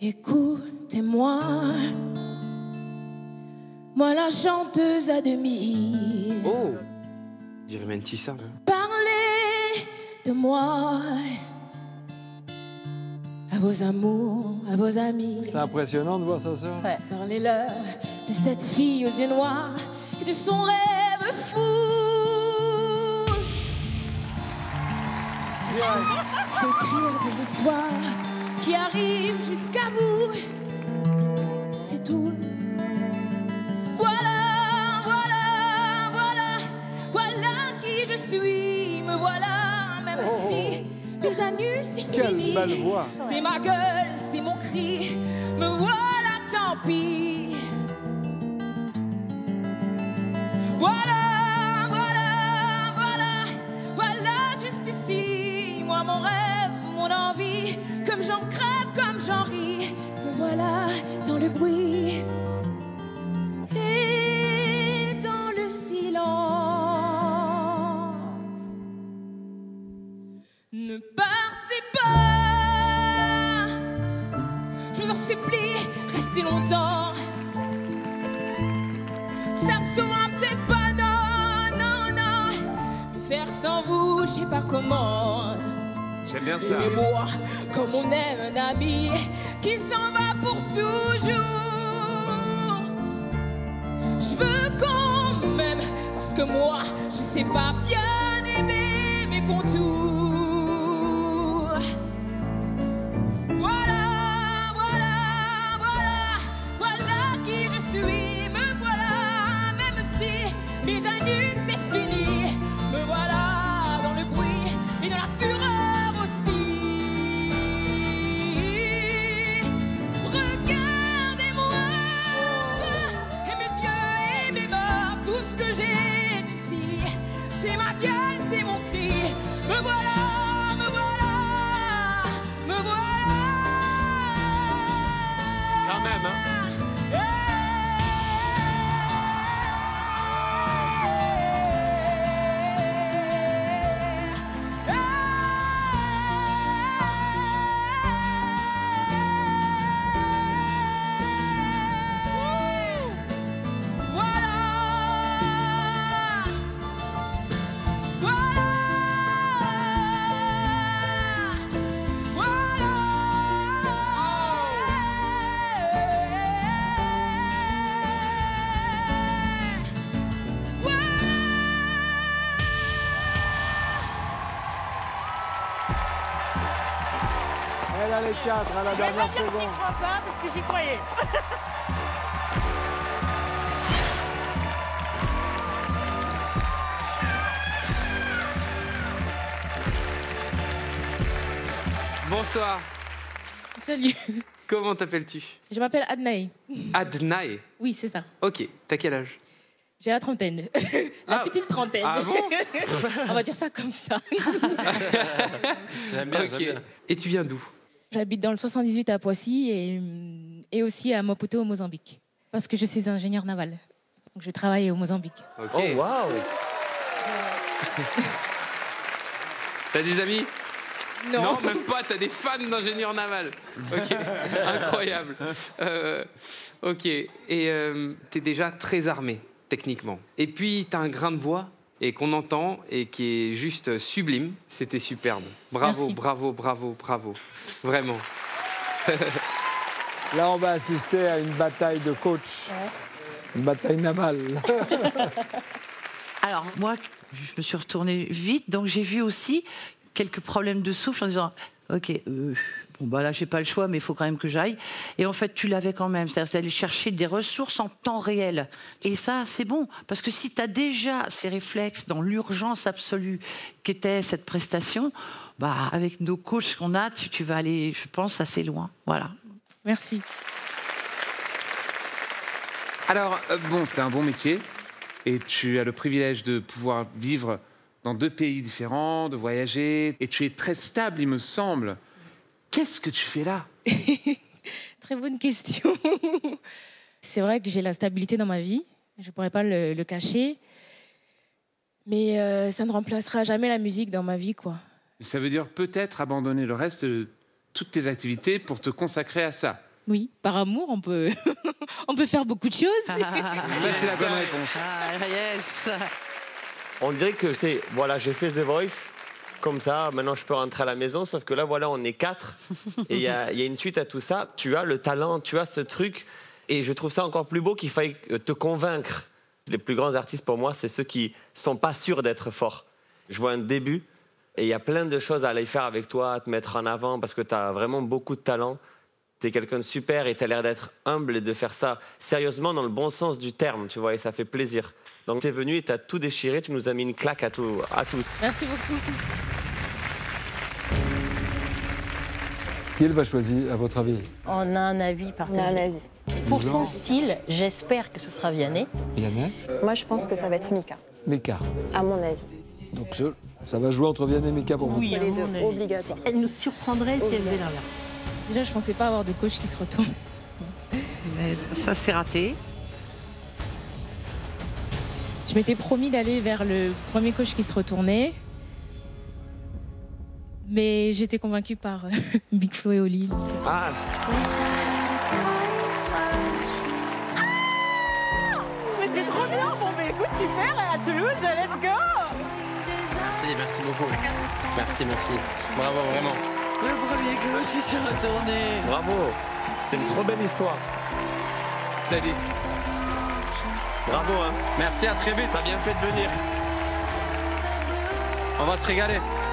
Écoutez-moi, moi la chanteuse à demi. Oh, je dirais Mentissa. Parlez de moi à vos amours, à vos amis. C'est impressionnant de voir sa sœur. Ouais. Parlez-leur de cette fille aux yeux noirs et de son rêve fou. Ce que j'aime, c'est écrire des histoires qui arrivent jusqu'à vous. C'est tout. Voilà qui je suis. Me voilà, même si mes anus c'est fini. Quelle belle voix. C'est ma gueule, c'est mon cri. Me voilà, tant pis. Voilà, juste ici. Moi, mon rêve, mon envie. Comme j'en crève, comme j'en ris. Me voilà dans le bruit. Et dans le silence. Ne partez pas. Je vous en supplie, restez longtemps. Ça ne saura peut-être pas, non. Mais faire sans vous, je sais pas comment. J'aime bien ça. Aimez-moi comme on aime un ami qui s'en va pour toujours. Je veux qu'on m'aime parce que moi, je sais pas bien aimer mes contours. Voilà qui je suis. Me voilà, même si mes anus c'est fini. Me voilà dans le bruit et dans la fureur aussi. Regardez-moi et mes yeux et mes mains, tout ce que j'ai ici. C'est ma gueule, c'est mon cri. Me voilà. Quand même, hein. Elle a les 4 à la Je vais dernière pas dire que j'y seconde. crois pas parce que j'y croyais. Bonsoir. Salut. Comment t'appelles-tu? Je m'appelle Adnaï. Adnaï. Oui, c'est ça. Ok, t'as quel âge? J'ai la trentaine. La petite trentaine. Ah bon? On va dire ça comme ça. J'aime bien, Ok. j'aime bien. Et tu viens d'où? J'habite dans le 78 à Poissy et aussi à Maputo au Mozambique. Parce que je suis ingénieur naval. Donc je travaille au Mozambique. Ok. Oh, waouh! T'as des amis? Non. Même pas, t'as des fans d'ingénieurs navals. Ok, incroyable. Ok, et t'es déjà très armé, techniquement. Et puis, t'as un grain de voix et qu'on entend et qui est juste sublime. C'était superbe. Bravo, Merci. bravo. Vraiment. Là, on va assister à une bataille de coach. Une bataille navale. Alors, moi, je me suis retournée vite, donc j'ai vu aussi quelques problèmes de souffle en disant OK, bon, bah là, j'ai pas le choix, mais il faut quand même que j'aille. Et en fait, tu l'avais quand même, c'est-à-dire d'aller chercher des ressources en temps réel. Et ça, c'est bon, parce que si tu as déjà ces réflexes dans l'urgence absolue qu'était cette prestation, bah, avec nos coachs qu'on a, tu vas aller, je pense, assez loin. Voilà. Merci. Alors, bon, tu as un bon métier et tu as le privilège de pouvoir vivre dans 2 pays différents, de voyager, et tu es très stable, il me semble. Qu'est-ce que tu fais là? Très bonne question. C'est vrai que j'ai la stabilité dans ma vie. Je ne pourrais pas le cacher. Mais ça ne remplacera jamais la musique dans ma vie, quoi. Ça veut dire peut-être abandonner le reste de toutes tes activités pour te consacrer à ça. Oui, par amour, on peut, on peut faire beaucoup de choses. Ça, c'est la bonne réponse. Ah, yes. On dirait que c'est, voilà, j'ai fait The Voice, comme ça, maintenant je peux rentrer à la maison, sauf que là, voilà, on est 4, et il y a une suite à tout ça. Tu as le talent, tu as ce truc, et je trouve ça encore plus beau qu'il faille te convaincre. Les plus grands artistes, pour moi, c'est ceux qui sont pas sûrs d'être forts. Je vois un début, et il y a plein de choses à aller faire avec toi, à te mettre en avant, parce que tu as vraiment beaucoup de talent. Tu es quelqu'un de super, et tu as l'air d'être humble et de faire ça sérieusement dans le bon sens du terme, tu vois, et ça fait plaisir. Donc tu es venu et tu as tout déchiré, tu nous as mis une claque à tous. Merci beaucoup. Qui elle va choisir, à votre avis? On a un avis partagé. On a un avis. Pour son style, j'espère que ce sera Vianney. Vianney? Moi, je pense que ça va être Mika, Mika. à mon avis. Donc ça va jouer entre Vianney et Mika pour vous. Oui, les à deux, mon avis. obligatoire. Elle nous surprendrait si elle faisait l'inverse. Déjà, je pensais pas avoir de coach qui se retourne. Mais ça, c'est raté. Je m'étais promis d'aller vers le premier coach qui se retournait. Mais j'étais convaincue par Big Flo et Oli. Ah, Mais c'est trop bien. Bon, mais écoute, super. À Toulouse, let's go. Merci beaucoup. Merci. Bravo, vraiment. Le premier coach qui s'est retourné. bravo, c'est une trop belle histoire. Salut. Bravo, hein. Merci, à très vite. T'as bien fait de venir. On va se régaler.